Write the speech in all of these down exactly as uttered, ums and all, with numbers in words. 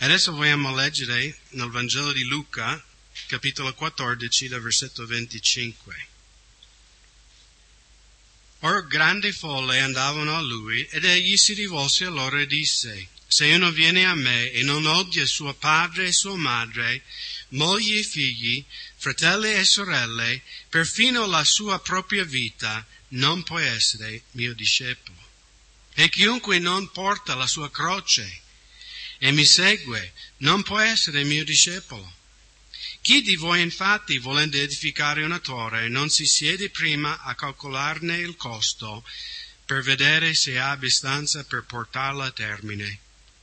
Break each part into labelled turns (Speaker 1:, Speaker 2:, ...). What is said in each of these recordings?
Speaker 1: Adesso vogliamo leggere nel Vangelo di Luca, capitolo quattordici, dal versetto venticinque. Or grandi folle andavano a lui, ed egli si rivolse a loro e disse: Se uno viene a me e non odia suo padre e sua madre, moglie e figli, fratelli e sorelle, perfino la sua propria vita, non può essere mio discepolo. E chiunque non porta la sua croce e mi segue, non può essere mio discepolo. Chi di voi infatti, volendo edificare una torre, non si siede prima a calcolarne il costo per vedere se ha abbastanza per portarla a termine?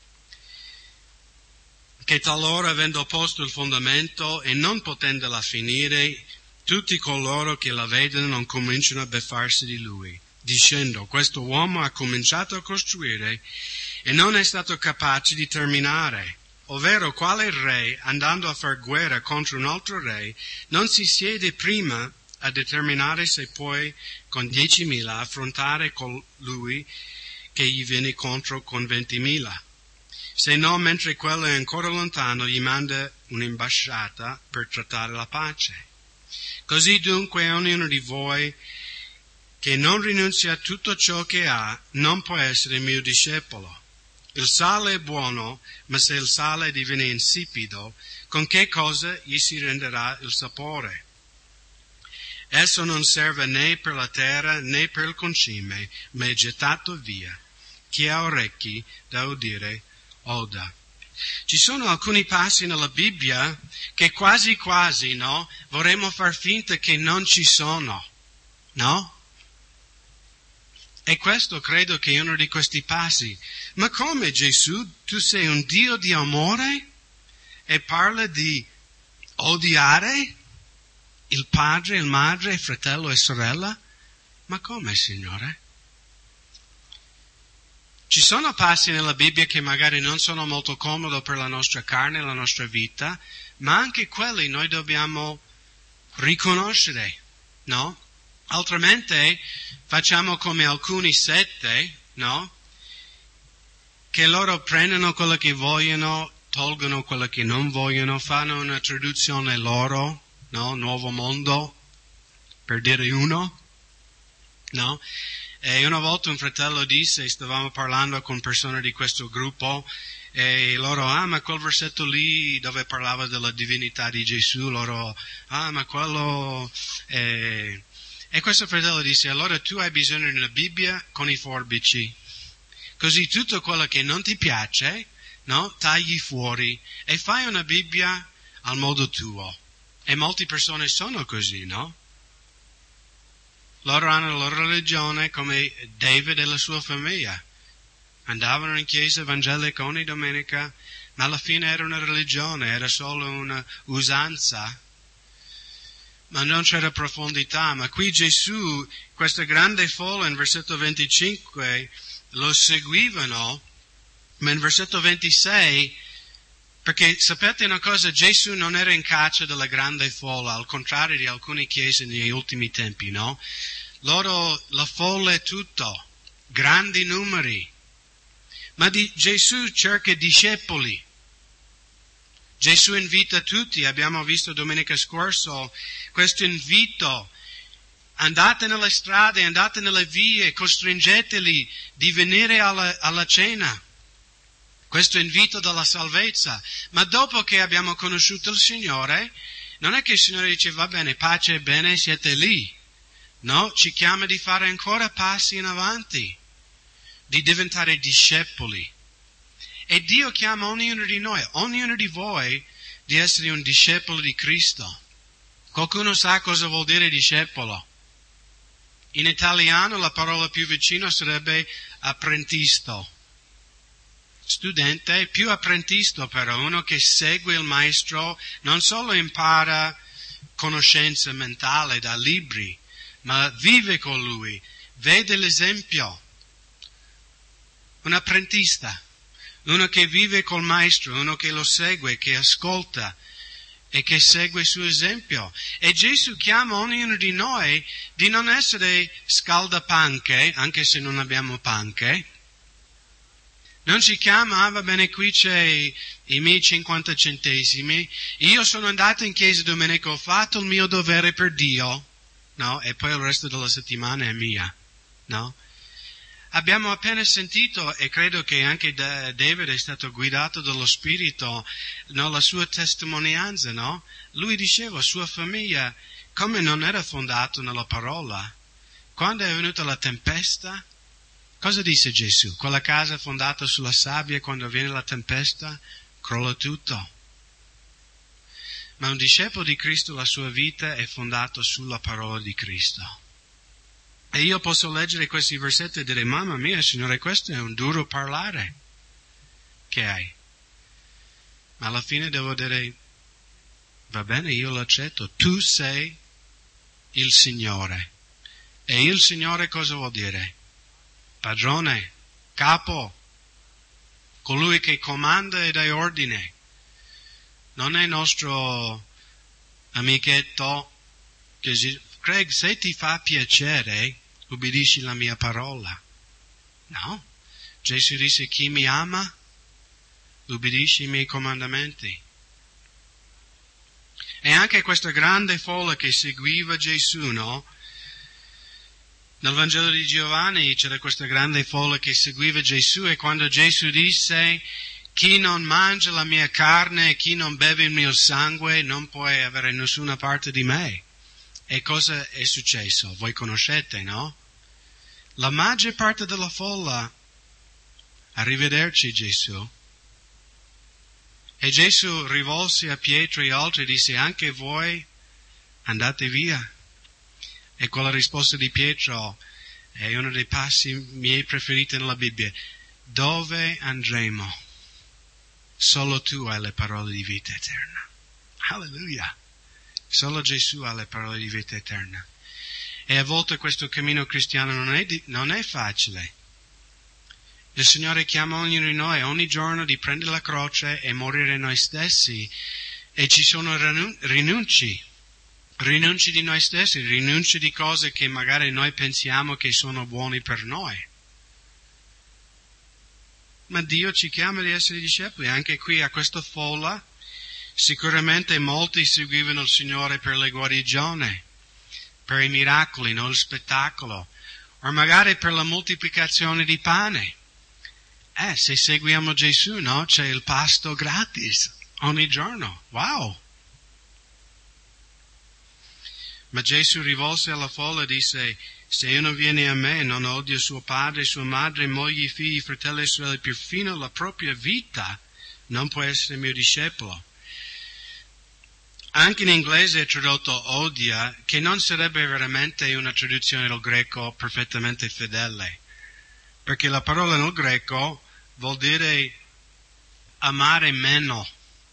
Speaker 1: Che talora, avendo posto il fondamento e non potendola finire, tutti coloro che la vedono non cominciano a beffarsi di lui, dicendo: questo uomo ha cominciato a costruire e non è stato capace di terminare. Ovvero, quale re, andando a far guerra contro un altro re, non si siede prima a determinare se puoi con diecimila affrontare colui che gli viene contro con ventimila? Se no, mentre quello è ancora lontano, gli manda un'imbasciata per trattare la pace. Così dunque ognuno di voi che non rinunzia a tutto ciò che ha, non può essere mio discepolo. Il sale è buono, ma se il sale diviene insipido, con che cosa gli si renderà il sapore? Esso non serve né per la terra né per il concime, ma è gettato via. Chi ha orecchi da udire, oda. Ci sono alcuni passi nella Bibbia che quasi quasi, no, vorremmo far finta che non ci sono, no? E questo credo che è uno di questi passi. Ma come, Gesù? Tu sei un Dio di amore e parla di odiare il padre, il madre, il fratello e sorella? Ma come, Signore? Ci sono passi nella Bibbia che magari non sono molto comodi per la nostra carne, la nostra vita, ma anche quelli noi dobbiamo riconoscere, no? Altrimenti facciamo come alcuni sette, no? Che loro prendono quello che vogliono, tolgono quello che non vogliono, fanno una traduzione loro, no? Nuovo mondo, per dire uno, no? E una volta un fratello disse, stavamo parlando con persone di questo gruppo, e loro, ah, ma quel versetto lì dove parlava della divinità di Gesù, loro, ah, ma quello... Eh... E questo fratello disse, allora tu hai bisogno di una Bibbia con i forbici. Così tutto quello che non ti piace, no, tagli fuori e fai una Bibbia al modo tuo. E molte persone sono così, no? Loro hanno la loro religione come David e la sua famiglia. Andavano in chiesa evangelica ogni domenica, ma alla fine era una religione, era solo una usanza. Ma non c'era profondità. Ma qui Gesù, questa grande folla in versetto venticinque, lo seguivano, ma in versetto ventisei, perché sapete una cosa, Gesù non era in caccia della grande folla, al contrario di alcune chiese negli ultimi tempi, no? Loro, la folla è tutto, grandi numeri. Ma di, Gesù cerca discepoli. Gesù invita tutti, abbiamo visto domenica scorsa questo invito. Andate nelle strade, andate nelle vie, costringeteli di venire alla, alla cena. Questo invito della salvezza. Ma dopo che abbiamo conosciuto il Signore, non è che il Signore dice, va bene, pace e bene, siete lì. No, ci chiama di fare ancora passi in avanti, di diventare discepoli. E Dio chiama ognuno di noi, ognuno di voi, di essere un discepolo di Cristo. Qualcuno sa cosa vuol dire discepolo? In italiano la parola più vicina sarebbe apprentisto. Studente, più apprentisto però, uno che segue il maestro, non solo impara conoscenza mentale da libri, ma vive con lui, vede l'esempio. Un apprentista. Uno che vive col maestro, uno che lo segue, che ascolta e che segue il suo esempio. E Gesù chiama ognuno di noi di non essere scaldapanche, anche se non abbiamo panche, Non si chiama, ah, va bene, qui c'è i, i miei cinquanta centesimi, io sono andato in chiesa domenica, ho fatto il mio dovere per Dio, no? E poi il resto della settimana è mia, no? Abbiamo appena sentito, e credo che anche David è stato guidato dallo Spirito, no? La sua testimonianza, no? Lui diceva, sua famiglia, come non era fondato nella parola. Quando è venuta la tempesta, cosa disse Gesù? Quella casa fondata sulla sabbia, quando viene la tempesta, crolla tutto. Ma un discepolo di Cristo, la sua vita è fondata sulla parola di Cristo. E io posso leggere questi versetti e dire, mamma mia, Signore, questo è un duro parlare che hai. Ma alla fine devo dire, va bene, io lo accetto, tu sei il Signore. E il Signore cosa vuol dire? Padrone, capo, colui che comanda e dà ordine. Non è nostro amichetto che dice, Craig, se ti fa piacere, ubbidisci la mia parola. No. Gesù disse, chi mi ama, ubbidisce i miei comandamenti. E anche questa grande folla che seguiva Gesù, no? Nel Vangelo di Giovanni c'era questa grande folla che seguiva Gesù e quando Gesù disse, chi non mangia la mia carne e chi non beve il mio sangue non può avere nessuna parte di me. E cosa è successo? Voi conoscete, no? La maggior parte della folla, arrivederci Gesù. E Gesù rivolse a Pietro e altri e disse, anche voi andate via. E quella risposta di Pietro è uno dei passi miei preferiti nella Bibbia. Dove andremo? Solo tu hai le parole di vita eterna. Alleluia! Solo Gesù ha le parole di vita eterna. E a volte questo cammino cristiano non è, di, non è facile. Il Signore chiama ognuno di noi ogni giorno di prendere la croce e morire noi stessi. E ci sono rinunci. Rinunci di noi stessi, rinunci di cose che magari noi pensiamo che sono buone per noi. Ma Dio ci chiama di essere discepoli. Anche qui a questa folla, sicuramente molti seguivano il Signore per le guarigioni, per i miracoli, non il spettacolo, o magari per la moltiplicazione di pane. Eh, se seguiamo Gesù, no? C'è il pasto gratis ogni giorno. Wow! Ma Gesù rivolse alla folla e disse, se uno viene a me non odia suo padre, sua madre, moglie, figli, fratelli e sorelle, perfino la propria vita, non può essere mio discepolo. Anche in inglese è tradotto odia, che non sarebbe veramente una traduzione del greco perfettamente fedele, perché la parola nel greco vuol dire amare meno.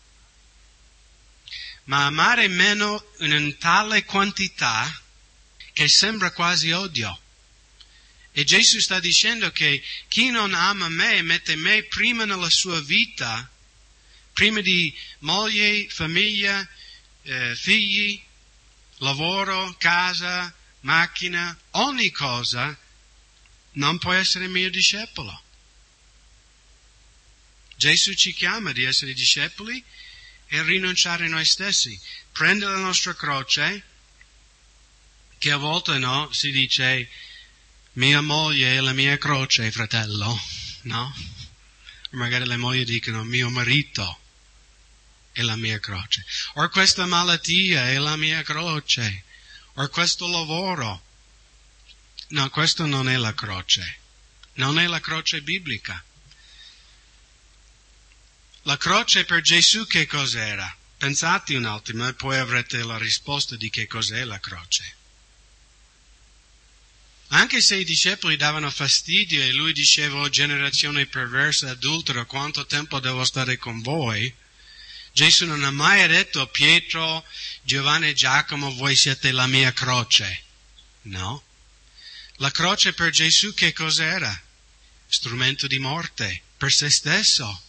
Speaker 1: Ma amare meno in una tale quantità che sembra quasi odio. E Gesù sta dicendo che chi non ama me mette me prima nella sua vita, prima di moglie, famiglia, eh, figli, lavoro, casa, macchina, ogni cosa, non può essere mio discepolo. Gesù ci chiama di essere discepoli e rinunciare a noi stessi, prendere la nostra croce, che a volte no, si dice, mia moglie è la mia croce, fratello, no? Magari le mogli dicono, mio marito è la mia croce, o questa malattia è la mia croce, o questo lavoro. No, questo non è la croce, non è la croce biblica. La croce per Gesù che cos'era? Pensate un attimo e poi avrete la risposta di che cos'è la croce. Anche se i discepoli davano fastidio e lui diceva, oh, generazione perversa, adultera, quanto tempo devo stare con voi? Gesù non ha mai detto, Pietro, Giovanni e Giacomo, voi siete la mia croce. No. La croce per Gesù che cos'era? Strumento di morte per se stesso.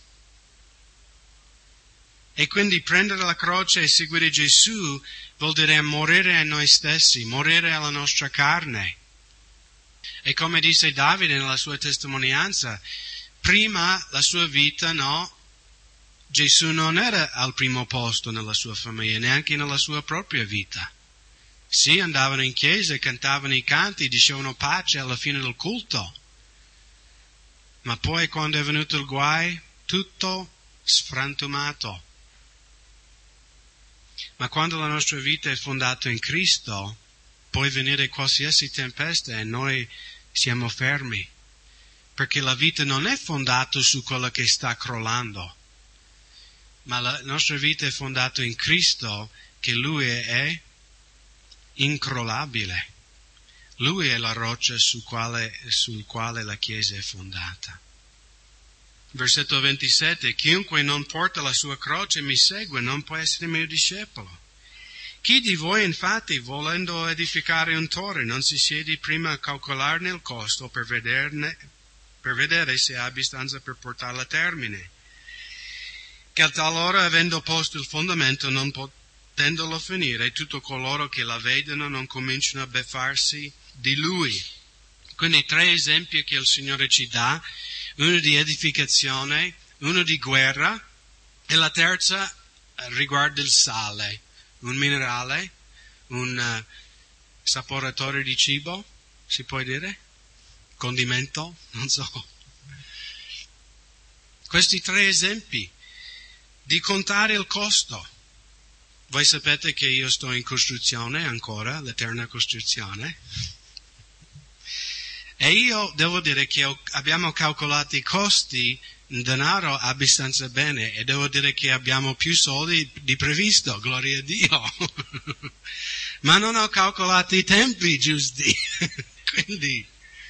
Speaker 1: E quindi prendere la croce e seguire Gesù vuol dire morire a noi stessi, morire alla nostra carne. E come disse Davide nella sua testimonianza, prima la sua vita, no, Gesù non era al primo posto nella sua famiglia, neanche nella sua propria vita. Sì, andavano in chiesa, cantavano i canti, dicevano pace alla fine del culto. Ma poi quando è venuto il guai, tutto sfrantumato. Ma quando la nostra vita è fondata in Cristo, può venire qualsiasi tempesta e noi siamo fermi. Perché la vita non è fondata su quello che sta crollando, ma la nostra vita è fondata in Cristo, che Lui è incrollabile. Lui è la roccia su quale, sul quale la Chiesa è fondata. Versetto ventisette, chiunque non porta la sua croce e mi segue non può essere mio discepolo. Chi di voi infatti, volendo edificare un torre, non si siede prima a calcolarne il costo per vederne, per vedere se ha abbastanza per portarla a termine? Che talora, avendo posto il fondamento, non potendolo finire, tutto coloro che la vedono non cominciano a beffarsi di lui. Quindi tre esempi che il Signore ci dà, uno di edificazione, uno di guerra e la terza riguarda il sale, un minerale, un uh, saporatore di cibo, si può dire? Condimento? Non so. Questi tre esempi di contare il costo. Voi sapete che io sto in costruzione ancora, l'eterna costruzione. E io devo dire che abbiamo calcolato i costi in denaro abbastanza bene e devo dire che abbiamo più soldi di previsto, gloria a Dio. Ma non ho calcolato i tempi giusti. quindi,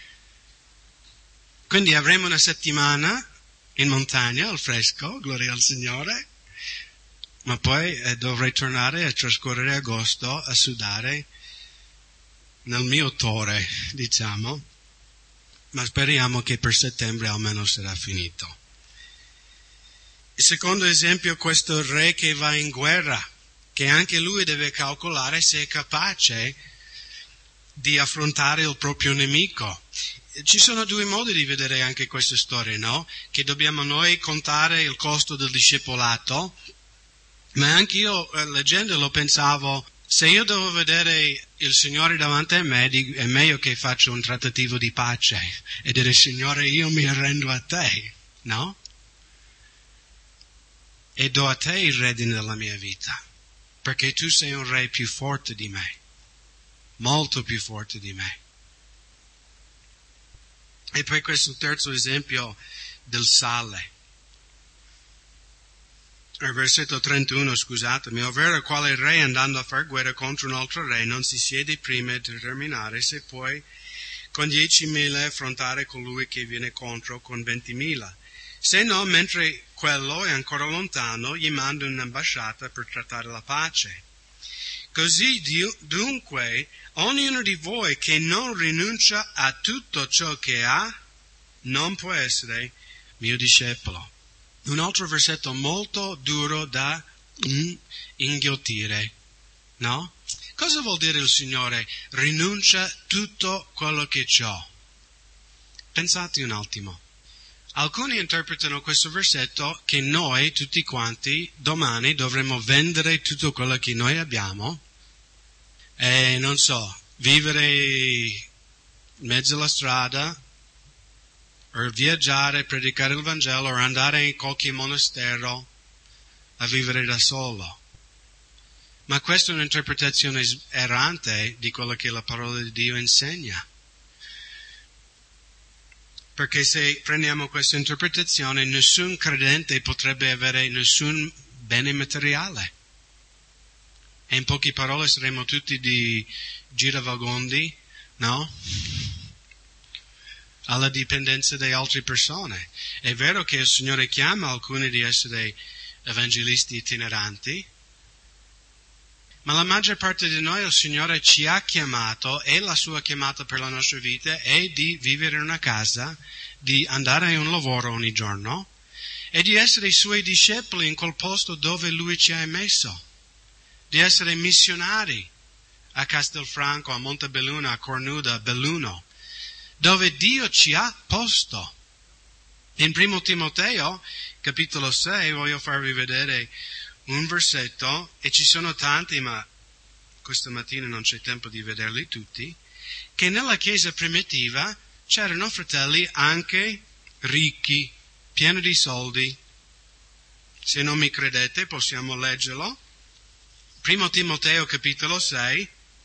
Speaker 1: quindi avremo una settimana in montagna al fresco, gloria al Signore, ma poi eh, dovrei tornare a trascorrere agosto a sudare nel mio torre, diciamo. Ma speriamo che per settembre almeno sarà finito. Il secondo esempio è questo re che va in guerra, che anche lui deve calcolare se è capace di affrontare il proprio nemico. Ci sono due modi di vedere anche questa storia, no? Che dobbiamo noi contare il costo del discepolato, ma anche io leggendolo pensavo, se io devo vedere il Signore davanti a me, è meglio che faccia un trattativo di pace e dire, Signore, io mi arrendo a te, no? E do a te il redine della mia vita, perché tu sei un re più forte di me, molto più forte di me. E poi questo terzo esempio del sale. Al versetto trentuno, scusatemi, ovvero quale re andando a far guerra contro un altro re non si siede prima a determinare se poi con diecimila affrontare colui che viene contro con ventimila. Se no, mentre quello è ancora lontano, gli manda un'ambasciata per trattare la pace. Così dunque, ognuno di voi che non rinuncia a tutto ciò che ha, non può essere mio discepolo. Un altro versetto molto duro da mm, inghiottire, no? Cosa vuol dire il Signore? Rinuncia tutto quello che c'ho. Pensate un attimo. Alcuni interpretano questo versetto che noi, tutti quanti, domani dovremo vendere tutto quello che noi abbiamo e, non so, vivere in mezzo alla strada, o viaggiare, predicare il Vangelo, o andare in qualche monastero a vivere da solo. Ma questa è un'interpretazione errante di quello che la parola di Dio insegna. Perché se prendiamo questa interpretazione, nessun credente potrebbe avere nessun bene materiale. E in poche parole saremo tutti di giravagondi, no? Alla dipendenza di altre persone. È vero che il Signore chiama alcuni di essere evangelisti itineranti, ma la maggior parte di noi il Signore ci ha chiamato, e la sua chiamata per la nostra vita è di vivere in una casa, di andare a un lavoro ogni giorno e di essere i suoi discepoli in quel posto dove Lui ci ha messo, di essere missionari a Castelfranco, a Montebelluna, a Cornuda, a Belluno, dove Dio ci ha posto. In primo Timoteo, capitolo sei, voglio farvi vedere un versetto, e ci sono tanti, ma questa mattina non c'è tempo di vederli tutti, che nella chiesa primitiva c'erano fratelli anche ricchi, pieni di soldi. Se non mi credete possiamo leggerlo. Primo Timoteo capitolo sei.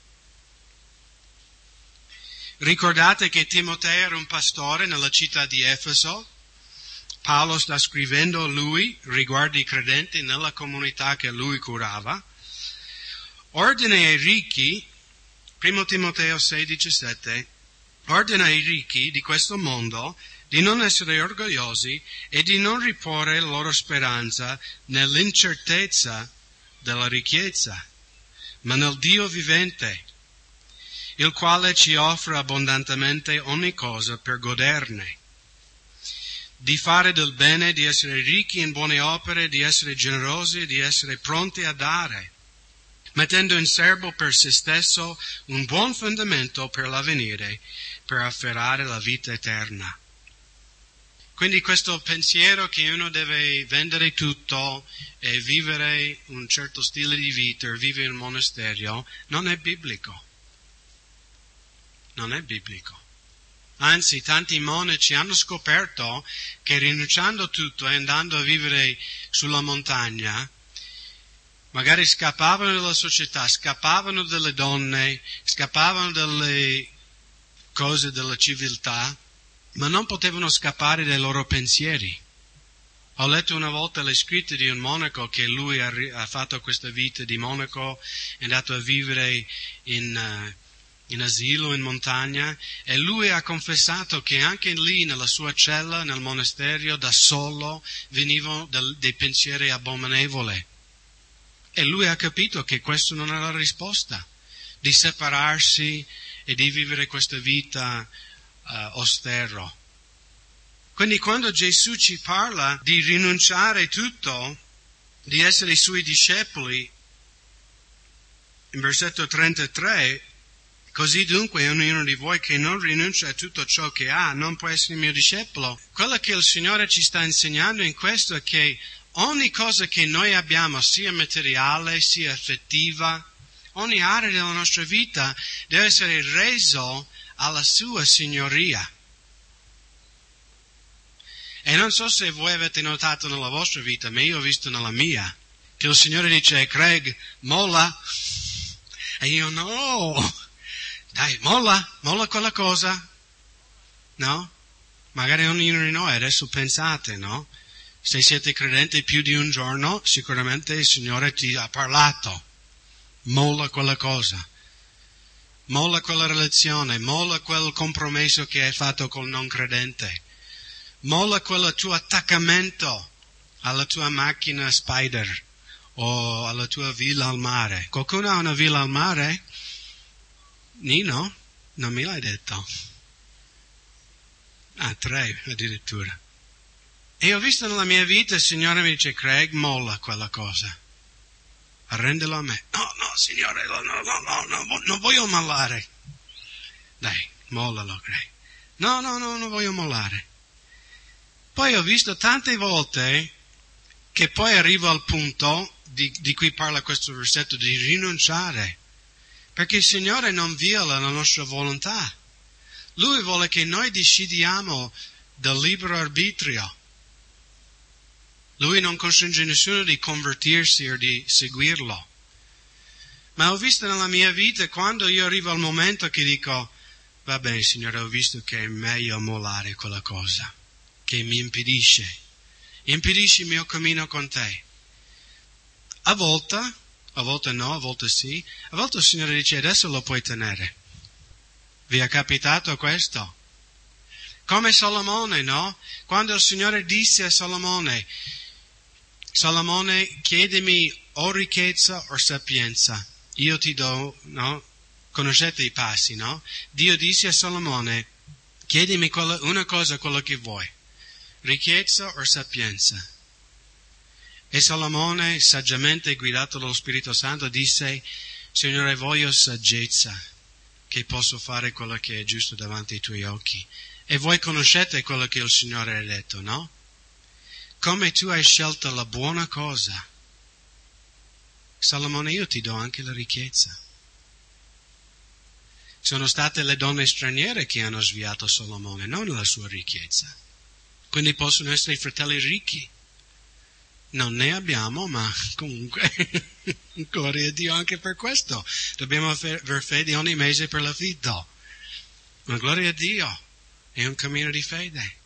Speaker 1: Ricordate che Timoteo era un pastore nella città di Efeso. Paolo sta scrivendo a lui riguardo i credenti nella comunità che lui curava. Ordina ai ricchi, primo Timoteo sei diciassette, ordina ai ricchi di questo mondo di non essere orgogliosi e di non riporre la loro speranza nell'incertezza della ricchezza, ma nel Dio vivente, il quale ci offre abbondantemente ogni cosa per goderne. Di fare del bene, di essere ricchi in buone opere, di essere generosi, di essere pronti a dare, mettendo in serbo per se stesso un buon fondamento per l'avvenire, per afferrare la vita eterna. Quindi questo pensiero che uno deve vendere tutto e vivere un certo stile di vita, vivere in un monastero, non è biblico. Non è biblico. Anzi, tanti monaci hanno scoperto che rinunciando tutto e andando a vivere sulla montagna, magari scappavano dalla società, scappavano dalle donne, scappavano dalle cose della civiltà, ma non potevano scappare dai loro pensieri. Ho letto una volta le scritte di un monaco che lui ha, ha fatto questa vita di monaco, è andato a vivere in... Uh, in asilo, in montagna, e lui ha confessato che anche lì, nella sua cella, nel monastero, da solo, venivano dei pensieri abominevoli. E lui ha capito che questa non è la risposta, di separarsi e di vivere questa vita uh, austero. Quindi quando Gesù ci parla di rinunciare tutto, di essere i suoi discepoli, in versetto trentatré, così dunque ognuno di voi che non rinuncia a tutto ciò che ha non può essere mio discepolo. Quello che il Signore ci sta insegnando in questo è che ogni cosa che noi abbiamo, sia materiale, sia affettiva, ogni area della nostra vita deve essere reso alla sua signoria. E non so se voi avete notato nella vostra vita, ma io ho visto nella mia, che il Signore dice, Craig, molla. E io no. Dai, molla, molla quella cosa, no? Magari ognuno di noi adesso pensate, no? Se siete credenti più di un giorno, sicuramente il Signore ti ha parlato. Molla quella cosa, molla quella relazione, molla quel compromesso che hai fatto col non credente, molla quel tuo attaccamento alla tua macchina Spider o alla tua villa al mare. Qualcuno ha una villa al mare? Nino? Non me l'hai detto. Ah, tre addirittura. E ho visto nella mia vita il Signore mi dice, Craig, molla quella cosa. Arrendelo a me. No, no, Signore, no, no, no, no, non voglio mollare. Dai, mollalo, Craig. No, no, no, non voglio mollare. Poi ho visto tante volte che poi arrivo al punto di, di cui parla questo versetto, di rinunciare. Perché il Signore non viola la nostra volontà. Lui vuole che noi decidiamo del libero arbitrio. Lui non costringe nessuno di convertirsi o di seguirlo. Ma ho visto nella mia vita, quando io arrivo al momento che dico, va bene Signore, ho visto che è meglio mollare quella cosa, che mi impedisce. Impedisce il mio cammino con te. A volte... A volte no, a volte sì. A volte il Signore dice, adesso lo puoi tenere. Vi è capitato questo? Come Salomone, no? Quando il Signore disse a Salomone, Salomone, chiedimi o ricchezza o sapienza. Io ti do, no? Conoscete i passi, no? Dio disse a Salomone, chiedimi quello, una cosa, quello che vuoi. Ricchezza o sapienza? E Salomone, saggiamente guidato dallo Spirito Santo, disse, Signore, voglio saggezza, che posso fare quello che è giusto davanti ai tuoi occhi. E voi conoscete quello che il Signore ha detto, no? Come tu hai scelto la buona cosa, Salomone, io ti do anche la ricchezza. Sono state le donne straniere che hanno sviato Salomone, non la sua ricchezza. Quindi possono essere fratelli ricchi. Non ne abbiamo, ma comunque, gloria a Dio anche per questo. Dobbiamo aver fede ogni mese per l'affitto. Ma gloria a Dio, è un cammino di fede.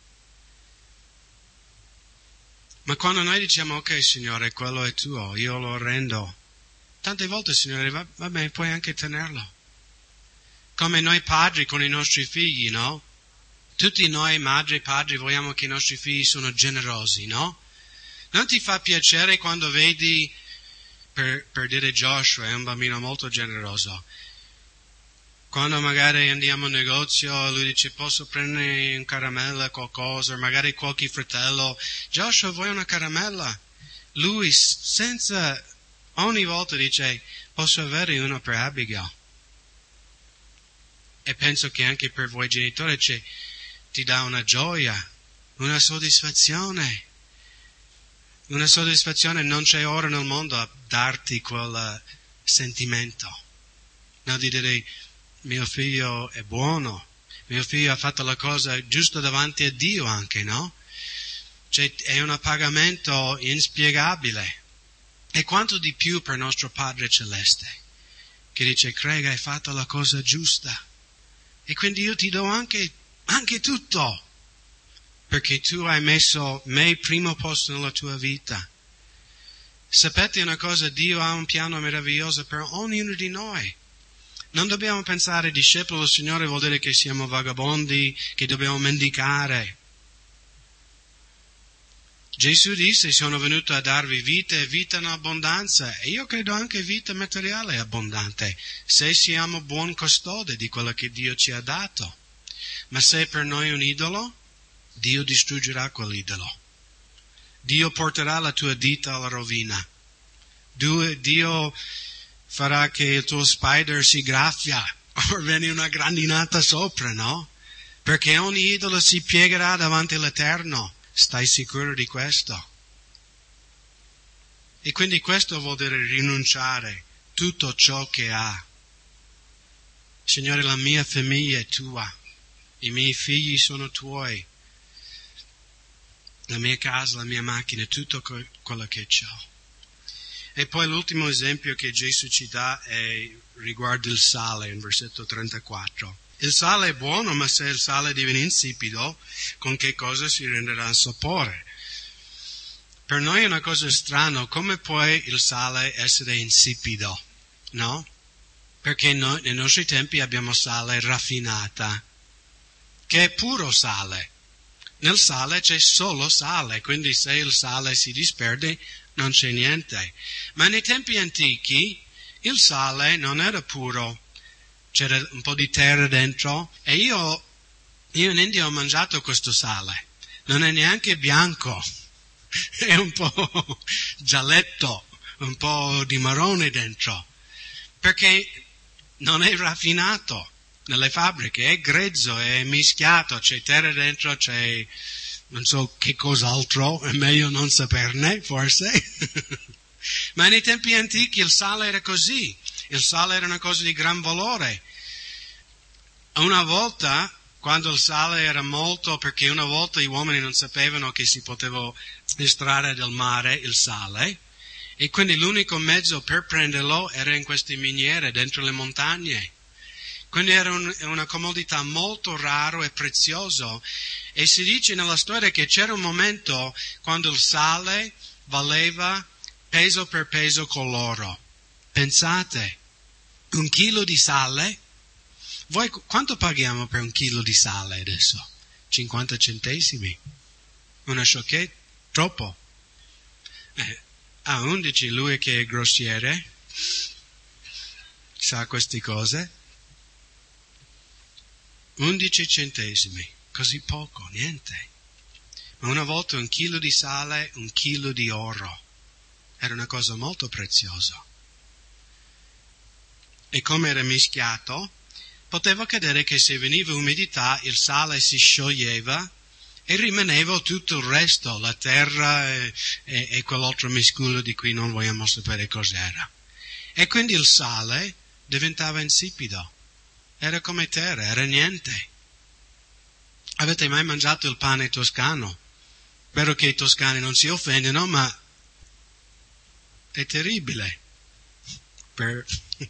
Speaker 1: Ma quando noi diciamo, ok Signore, quello è tuo, io lo rendo, tante volte Signore, va, va bene, puoi anche tenerlo. Come noi padri con i nostri figli, no? Tutti noi madri e padri vogliamo che i nostri figli sono generosi, no? Non ti fa piacere quando vedi, per, per dire Joshua, è un bambino molto generoso. Quando magari andiamo al negozio, lui dice, posso prendere un caramella, qualcosa, o magari qualche fratello, Joshua, vuoi una caramella? Lui, senza, ogni volta dice, posso avere una per Abigail. E penso che anche per voi genitori cioè, ti dà una gioia, una soddisfazione. Una soddisfazione, non c'è ora nel mondo a darti quel sentimento. No, di dire, mio figlio è buono, mio figlio ha fatto la cosa giusta davanti a Dio anche, no? Cioè, è un pagamento inspiegabile. E quanto di più per nostro Padre Celeste, che dice, Craig, hai fatto la cosa giusta. E quindi io ti do anche, anche tutto. Perché tu hai messo me primo posto nella tua vita. Sapete una cosa, Dio ha un piano meraviglioso per ognuno di noi. Non dobbiamo pensare discepolo del Signore vuol dire che siamo vagabondi, che dobbiamo mendicare. Gesù disse, sono venuto a darvi vita e vita in abbondanza, e io credo anche vita materiale abbondante, se siamo buon custode di quello che Dio ci ha dato. Ma se per noi è un idolo, Dio distruggerà quell'idolo. Dio porterà la tua dita alla rovina. Dio farà che il tuo spider si graffia o viene una grandinata sopra, no? Perché ogni idolo si piegherà davanti all'Eterno. Stai sicuro di questo? E quindi questo vuol dire rinunciare tutto ciò che ha. Signore, la mia famiglia è tua. I miei figli sono tuoi. La mia casa, la mia macchina, tutto quello che ho. E poi l'ultimo esempio che Gesù ci dà è riguardo il sale, in versetto trentaquattro. Il sale è buono, ma se il sale diviene insipido, con che cosa si renderà il sapore? Per noi è una cosa strana, come può il sale essere insipido? No? Perché noi nei nostri tempi abbiamo sale raffinata, che è puro sale. Nel sale c'è solo sale, quindi se il sale si disperde non c'è niente. Ma nei tempi antichi il sale non era puro, c'era un po' di terra dentro e io, io in India ho mangiato questo sale, non è neanche bianco, è un po' gialletto, un po' di marrone dentro, perché non è raffinato. Nelle fabbriche è grezzo, è mischiato, c'è terra dentro, c'è non so che cos'altro, è meglio non saperne, forse. Ma nei tempi antichi il sale era così, il sale era una cosa di gran valore. Una volta, quando il sale era molto, perché una volta gli uomini non sapevano che si poteva estrarre dal mare il sale, e quindi l'unico mezzo per prenderlo era in queste miniere dentro le montagne. Quindi era un, una comodità molto raro e prezioso. E si dice nella storia che c'era un momento quando il sale valeva peso per peso con l'oro. Pensate, un chilo di sale, voi quanto paghiamo per un chilo di sale adesso? cinquanta centesimi? Una sciocchezza? Troppo? Eh, a undici lui che è grossiere, sa queste cose. undici centesimi, così poco, niente. Ma una volta un chilo di sale, un chilo di oro. Era una cosa molto preziosa. E come era mischiato, Poteva accadere che se veniva umidità il sale si scioglieva e rimaneva tutto il resto, la terra e, e, e quell'altro miscuglio di cui non vogliamo sapere cos'era. E quindi il sale diventava insipido, era come terra, era niente. Avete mai mangiato il pane toscano? Spero che i toscani non si offendono, ma è terribile. Per...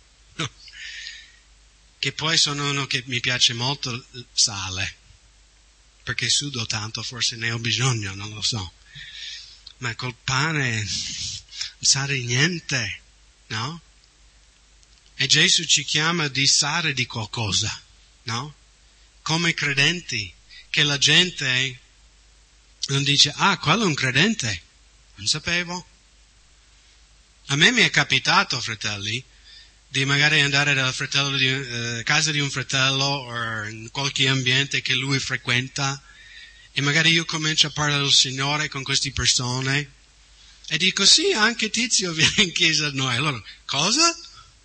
Speaker 1: che poi sono uno che mi piace molto il sale, perché sudo tanto, forse ne ho bisogno, non lo so. Ma col pane non sa di niente, no? E Gesù ci chiama di sale di qualcosa, no? Come credenti, che la gente non dice, ah, quello è un credente, non sapevo. A me mi è capitato, fratelli, di magari andare dal fratello di, eh, casa di un fratello o in qualche ambiente che lui frequenta e magari io comincio a parlare del Signore con queste persone e dico, sì, anche Tizio viene in chiesa da noi. Allora, cosa?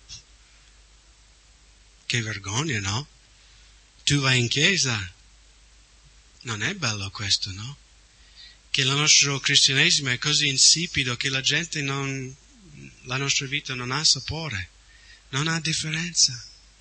Speaker 1: Che vergogna, no? Tu vai in chiesa. Non è bello questo, no? Che il nostro cristianesimo è così insipido che la gente non, la nostra vita non ha sapore, non ha differenza.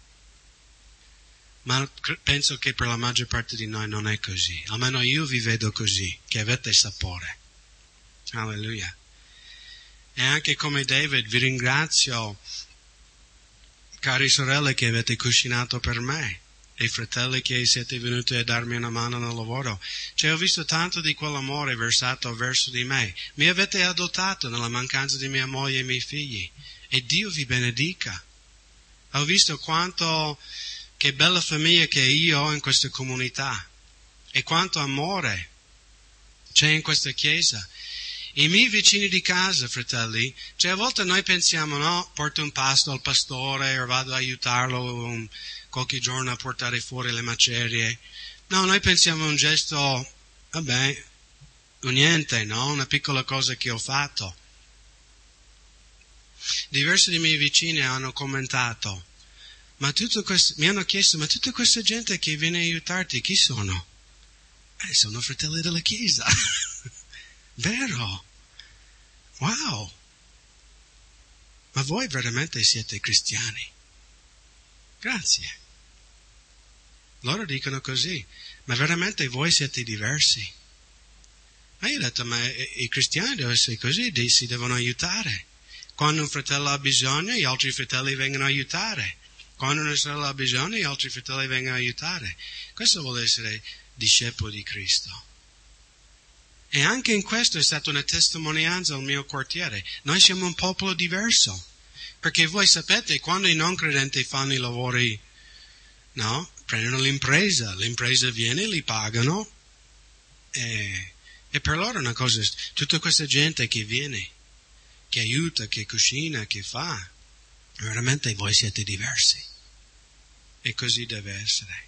Speaker 1: Ma penso che per la maggior parte di noi non è così. Almeno io vi vedo così, che avete sapore. Alleluia. E anche come David vi ringrazio, cari sorelle, che avete cucinato per me. E fratelli che siete venuti a darmi una mano nel lavoro. Cioè ho visto tanto di quell'amore versato verso di me. Mi avete adottato nella mancanza di mia moglie e miei figli. E Dio vi benedica. Ho visto quanto, che bella famiglia che io ho in questa comunità. E quanto amore c'è in questa chiesa. I miei vicini di casa, fratelli, cioè a volte noi pensiamo, no, porto un pasto al pastore o vado a aiutarlo un, qualche giorno a portare fuori le macerie. No, noi pensiamo a un gesto, vabbè, un niente, no? Una piccola cosa che ho fatto. Diversi dei miei vicini hanno commentato, ma tutto questo, mi hanno chiesto, ma tutta questa gente che viene a aiutarti, chi sono? Eh, sono fratelli della Chiesa. Vero? Wow! Ma voi veramente siete cristiani? Grazie. Loro dicono così, ma veramente voi siete diversi. Ma io ho detto, ma i cristiani devono essere così, si devono aiutare. Quando un fratello ha bisogno, gli altri fratelli vengono a aiutare. Quando una sorella ha bisogno, gli altri fratelli vengono a aiutare. Questo vuole essere discepolo di Cristo. E anche in questo è stata una testimonianza al mio quartiere. Noi siamo un popolo diverso. Perché voi sapete, quando i non credenti fanno i lavori, no? Prendono l'impresa, l'impresa viene, li pagano. E, e per loro è una cosa, tutta questa gente che viene, che aiuta, che cucina, che fa, veramente voi siete diversi. E così deve essere.